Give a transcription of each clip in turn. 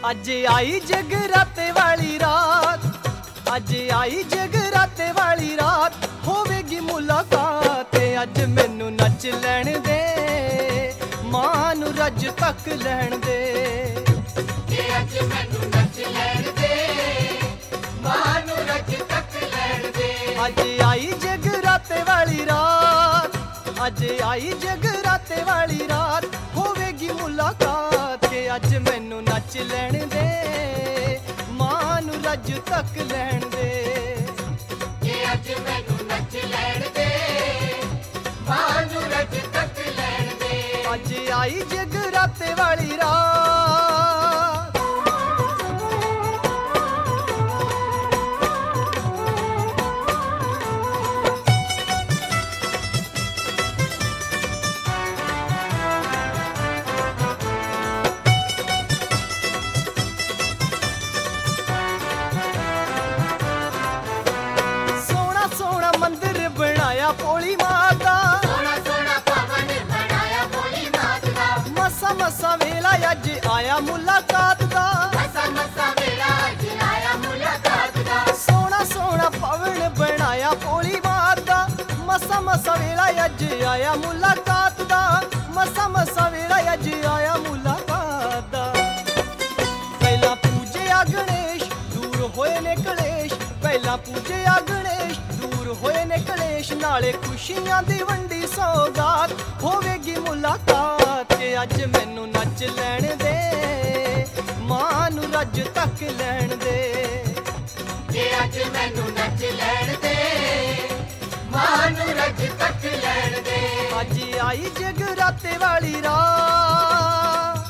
ਅੱਜ ਆਈ ਜਗਰਾਤੇ ਵਾਲੀ ਰਾਤ, ਅੱਜ ਆਈ ਜਗਰਾਤੇ ਵਾਲੀ ਰਾਤ, ਹੋਵੇਗੀ ਮੁਲਾਕਾਤ। ਅੱਜ ਮੈਨੂੰ ਨੱਚ ਲੈਣ ਦੇ, ਮਾਂ ਨੂੰ ਰੱਜ ਤੱਕ ਲੈਣ ਦੇ। ਅੱਜ ਮੈਨੂੰ ਨੱਚ ਲੈਣ ਦੇ, ਮਾਂ ਨੂੰ ਰੱਜ ਤੱਕ ਲੈਣ ਦੇ। ਅੱਜ ਆਈ ਜਗਰਾਤੇ ਵਾਲੀ ਰਾਤ, ਅੱਜ ਆਈ ਜਗਰਾਤੇ ਵਾਲੀ ਰਾਤ, ਹੋਵੇਗੀ ਮੁਲਾਕਾਤ। ਅੱਜ ਮੈਨੂੰ ਨੱਚ ਲੈਣ ਦੇ, ਮਾਂ ਨੂੰ ਰੱਜ ਤੱਕ ਲੈਣ ਦੇ। ਅੱਜ ਮੈਨੂੰ ਨੱਚ ਲੈਣ ਦੇ, ਮਾਂ ਨੂੰ ਰੱਜ ਤੱਕ ਲੈਣ ਦੇ। ਅੱਜ ਆਈ ਜਗਰਾਤੇ ਵਾਲੀ ਰਾਤ। ਸੋਹਣਾ ਸੋਹਣਾ ਮੰਦਿਰ ਬਣਾਇਆ ਭੋਲੀ ਮਾਂ ਦਾ, ਸੋਹਣਾ ਸੋਹਣਾ ਭਵਨ ਬਣਾਇਆ ਭੋਲੀ ਮਾਤ ਦਾ। ਮਸਾ ਮਸਾ ਵੇਲਾ ਅੱਜ ਆਇਆ ਮੁਲਾਕਾਤ ਦਾ। ਮਸਾ ਮਸਾ ਵੇਲਾ ਅੱਜ ਆਇਆ ਮੁਲਾਕਾਤ ਦਾ। ਸੋਹਣਾ ਸੋਹਣਾ ਭਵਨ ਬਣਾਇਆ ਭੋਲੀ ਮਾਂ ਦਾ, ਮਸਾ ਮਸਾ ਵੇਲਾ ਅੱਜ ਆਇਆ ਮੁਲਾਕਾਤ ਦਾ। ਮਸਾ ਮਸਾ ਵੇਲਾ ਅੱਜ ਆਇਆ ਮੁਲਾਕਾਤ ਦਾ। ਪਹਿਲਾਂ ਪੂਜਿਆ ਗਣੇਸ਼, ਦੂਰ ਹੋਏ ਨੇ ਕਲੇਸ਼। ਪਹਿਲਾਂ ਪੂਜਿਆ ਗਣੇਸ਼, ਦੂਰ ਹੋਏ ਨੇ ਕਲੇਸ਼। ਨਾਲੇ ਖੁਸ਼ੀਆਂ ਦੀ ਵੰਡੀ ਸੌਗਾਤ, ਹੋਵੇਗੀ ਮੁਲਾਕਾਤ। ਅੱਜ ਮੈਨੂੰ ਨੱਚ ਲੈਣ ਦੇ, ਮਾਂ ਨੂੰ ਰੱਜ ਤੱਕ ਲੈਣ ਦੇ। ਅੱਜ ਮੈਨੂੰ ਨੱਚ ਲੈਣ ਦੇ, ਮਾਂ ਨੂੰ ਰੱਜ ਤੱਕ ਲੈਣ ਦੇ। ਅੱਜ ਆਈ ਜਗਰਾਤੇ ਵਾਲੀ ਰਾਤ।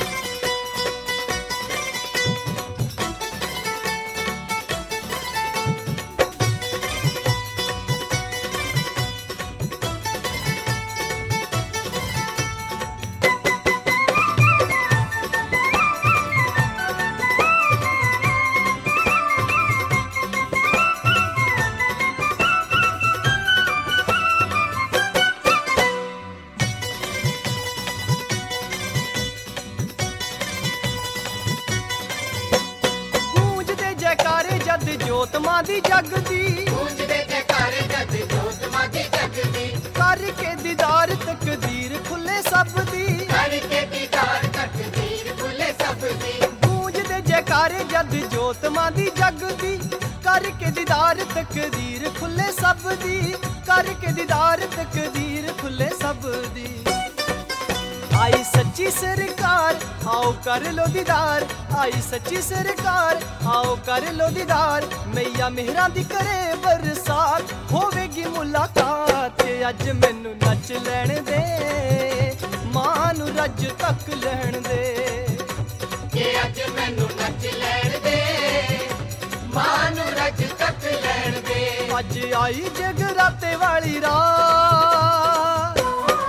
ਗੂੰਜਦੇ ਜੈਕਾਰੇ ਜਦ ਜੋਤ ਮਾਂ ਦੀ ਜਗਦੀ, ਗੂੰਜਦੇ ਜੈਕਾਰੇ ਜਦ ਜੋਤ ਮਾਂ ਦੀ ਜਗਦੀ। ਕਰਕੇ ਦੀਦਾਰ ਤਕਦੀਰ ਖੁੱਲੇ ਸਭ ਦੀ। ਕਰਕੇ ਦੀਦਾਰ ਤਕਦੀਰ ਖੁੱਲੇ ਸਭ ਦੀ। ਗੂੰਜਦੇ ਜੈਕਾਰੇ ਜਦ ਜੋਤ ਮਾਂ ਦੀ ਜਗਦੀ, ਕਰਕੇ ਦੀਦਾਰ ਤਕਦੀਰ ਖੁੱਲੇ ਸਭ ਦੀ। ਕਰਕੇ ਦੀਦਾਰ ਤਕਦੀਰ ਖੁੱਲੇ ਸਭ ਦੀ। ਆਈ ਸੱਚੀ ਸਰਕਾਰ, ਆਓ ਕਰ ਲੋ ਦੀਦਾਰ। ਆਈ ਸੱਚੀ ਸਰਕਾਰ, ਆਓ ਕਰ ਲੋ ਦੀਦਾਰ। ਮਈਆ ਮਿਹਰਾਂ ਦੀ ਕਰੇ ਬਰਸਾਤ, ਹੋਵੇਗੀ ਮੁਲਾਕਾਤ। ਅੱਜ ਮੈਨੂੰ ਨੱਚ ਲੈਣ ਦੇ, ਮਾਂ ਨੂੰ ਰੱਜ ਤੱਕ ਲੈਣ ਦੇ। ਅੱਜ ਮੈਨੂੰ ਨੱਚ ਲੈਣ ਦੇ, ਮਾਂ ਨੂੰ ਰੱਜ ਤੱਕ ਲੈਣ ਦੇ। ਅੱਜ ਆਈ ਜਗਰਾਤੇ ਵਾਲੀ ਰਾਤ।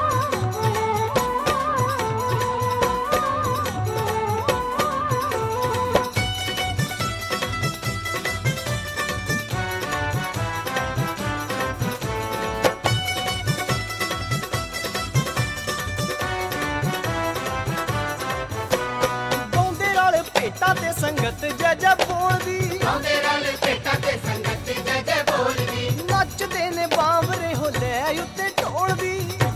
ਗਾਉਂਦੇ ਰਲ ਭੇਟਾਂ ਤੇ ਸੰਗਤ ਜੈ ਜੈ ਬੋਲਦੀ। ਆਉਂਦੇ ਰਲ ਭੇਟਾਂ ਤੇ ਸੰਗਤ ਜੈ ਜੈ ਬੋਲਦੀ। ਨੱਚਦੇ ਨੇ ਬਾਂਵਰੇ ਹੋ ਲੈ ਉੱਤੇ ਢੋਲਦੀ।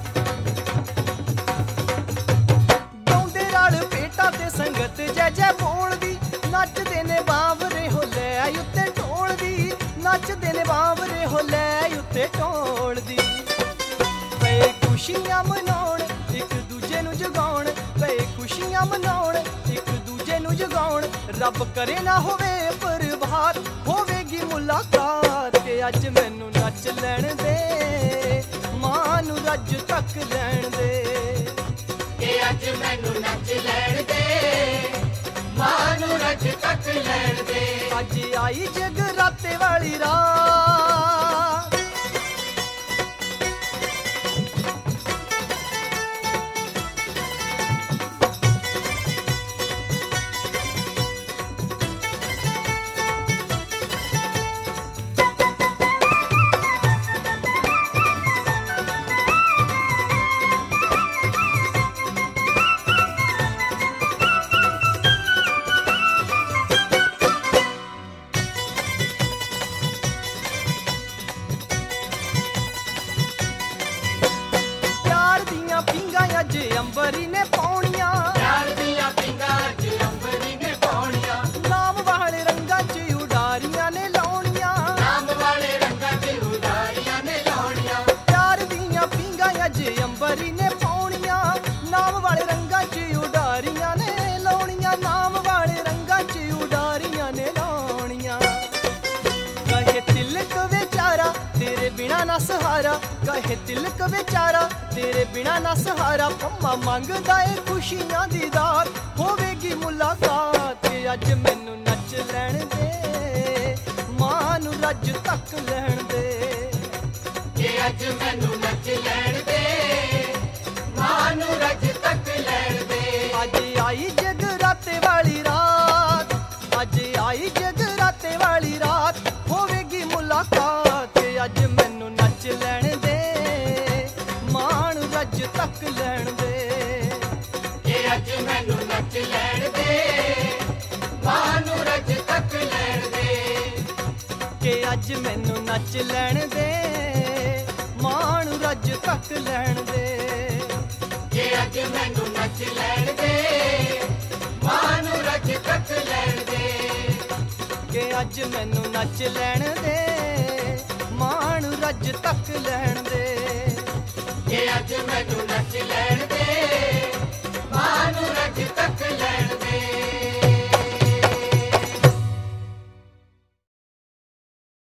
ਗਾਉਂਦੇ ਰਲ ਭੇਟਾਂ ਤੇ ਸੰਗਤ ਜੈ ਜੈ ਬੋਲਦੀ। ਨੱਚਦੇ ਨੇ ਬਾਂਵਰੇ ਹੋ ਲੈ ਉੱਤੇ ਢੋਲਦੀ। ਨੱਚਦੇ ਨੇ ਬਾਂਵਰੇ ਹੋ ਲੈ ਉੱਤੇ ਢੋਲਦੀ। ਪਏ ਖੁਸ਼ੀਆਂ ਮਨਾਉਣ, ਇੱਕ ਦੂਜੇ ਨੂੰ ਜਗਾਉਣ। ਪਏ ਖੁਸ਼ੀਆਂ ਮਨਾਉਣ, ਇੱਕ ਦੂਜੇ ਨੂੰ ਜਗਾਉਣ। ਰੱਬ ਕਰੇ ਨਾ ਹੋਵੇ ਬਰਬਾਦ, ਹੋਵੇਗੀ ਮੁਲਾਕਾਤ। ਅੱਜ ਮੈਨੂੰ ਨੱਚ ਲੈਣ ਦੇ, ਮਾਂ ਨੂੰ ਰੱਜ ਤੱਕ ਲੈਣ ਦੇ। ਅੱਜ ਮੈਨੂੰ ਨੱਚ ਲੈਣ ਦੇ, ਮਾਂ ਨੂੰ ਰੱਜ ਤੱਕ ਲੈਣ ਦੇ। ਅੱਜ ਆਈ ਜਗਰਾਤੇ ਵਾਲੀ ਰਾਤ। ਪਿਆਰਾ ਕਹੇ ਤਿਲਕ ਵਿਚਾਰਾ ਤੇਰੇ ਬਿਨਾ ਨਾ ਸਹਾਰਾ ਪੰਮਾ ਮੰਗਦਾ ਏ ਖੁਸ਼ੀਆਂ ਦੀ ਦਾਤ ਹੋਵੇਗੀ ਮੁਲਾਕਾਤ ਅੱਜ ਮੈਨੂੰ ਨੱਚ ਲੈਣ ਦੇ ਮਾਂ ਨੂੰ ਰੱਜ ਤੱਕ ਲੈਣ ਦੇ ਕਿ ਅੱਜ ਮੈਨੂੰ ਨੱਚ ਲੈਣ ਦੇ ਮਾਂ ਨੂੰ ਰੱਜ ਤੱਕ ਲੈਣ ਦੇ ਅੱਜ ਆਈ ਜਗਰਾਤੇ ਵਾਲੀ ਰਾਤ ਅੱਜ ਆਈ ਜਗਰਾਤੇ ਵਾਲੀ ਰਾਤ ਹੋਵੇਗੀ ਮੁਲਾਕਾਤ ਅੱਜ ਮੈਨੂੰ ਨੱਚ ਲੈਣ ਦੇ ਮਾਂ ਨੂੰ ਰੱਜ ਤੱਕ ਲੈਣ ਦੇ ਕਿ ਅੱਜ ਮੈਨੂੰ ਨੱਚ ਲੈਣ ਦੇ ਮਾਂ ਨੂੰ ਰੱਜ ਤੱਕ ਲੈਣ ਦੇ ਕਿ ਅੱਜ ਮੈਨੂੰ ਨੱਚ ਲੈਣ ਦੇ ਮਾਂ ਨੂੰ ਰੱਜ ਤੱਕ ਲੈਣ ਦੇ ਕਿ ਅੱਜ ਮੈਨੂੰ ਨੱਚ ਲੈਣ ਦੇ ਮਾਂ ਨੂੰ ਰੱਜ ਤੱਕ ਲੈਣ ਦੇ ਕਿ ਅੱਜ ਮੈਨੂੰ ਨੱਚ ਲੈਣ ਦੇ ਮਾਂ ਨੂੰ ਰੱਜ ਤੱਕ ਲੈਣ ਦੇ ਕਿ ਅੱਜ ਮੈਨੂੰ ਨੱਚ ਲੈਣ